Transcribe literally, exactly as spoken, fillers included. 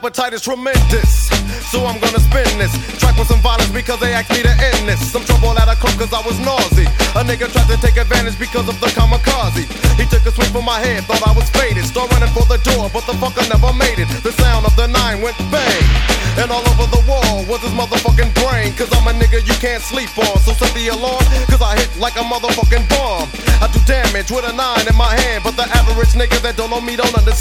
appetite is tremendous, so I'm gonna spin this track with some violence because they asked me to end this. Some trouble at a club cause I was nauseous. A nigga tried to take advantage because of the kamikaze. He took a swing from my head, thought I was faded. Start running for the door, but the fucker never made it. The sound of the nine went bang, and all over the wall was his motherfucking brain. Cause I'm a nigga you can't sleep on, so set the alarm, cause I hit like a motherfucking bomb. I do damage with a nine in my hand, but the average nigga that don't know me don't understand.